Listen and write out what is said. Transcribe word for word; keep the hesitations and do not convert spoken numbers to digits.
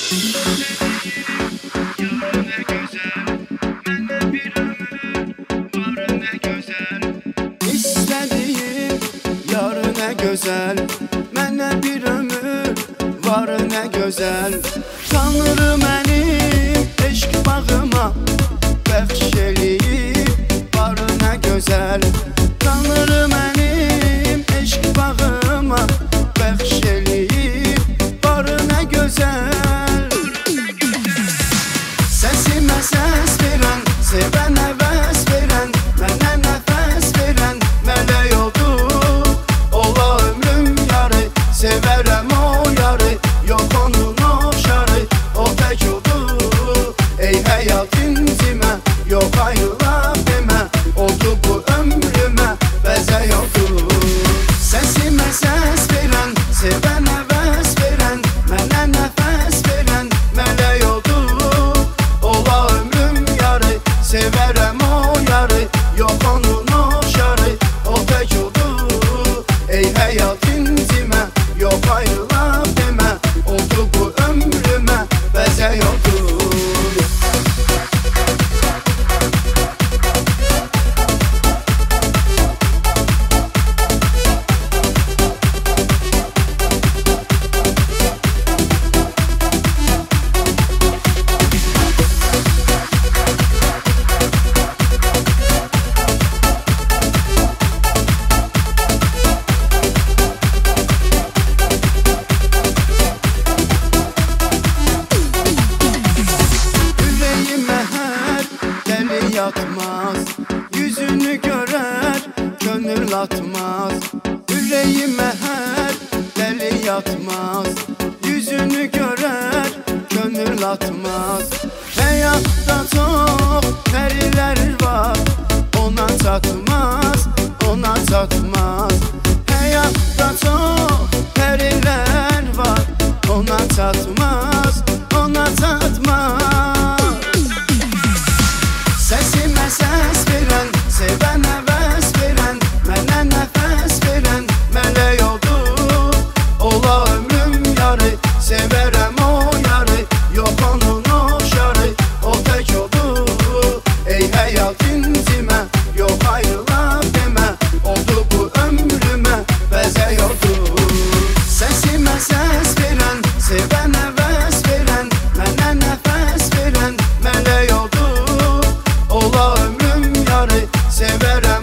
İstədiyim yar nə gözəl, mənə bir ömür var nə gözəl. Tanrı mənim eşq bağıma bəxş eləyib var nə gözəl. Tanrı mənim eşq bağıma bəxş eləyib var nə gözəl. Səsimə səs verən, sevən əvəz verən, mənə nəfəs verən mələk oldu. Ola ömrüm yarı, sevərəm o yarı, yox onun oxşarı, o tək oldu. Ey həyat incimə, yox ayrıla demə, oldu bu ömrümə bəzək oldu. Səsimə səs verən, sevən əvəz verən, mənə nəfəs verən mələk oldu. Ola ömrüm yarı, sevərəm o yarı, yox onun oxşarı, o tək oldu. Ey həyat incimə, yox ayrıla demə, oldu bu ömrümə bəzək oldu. Yatmaz, yüzünü görər, gönül atmaz. Ürəyimə hər dəli yatmaz, yüzünü görər, gönül atmaz.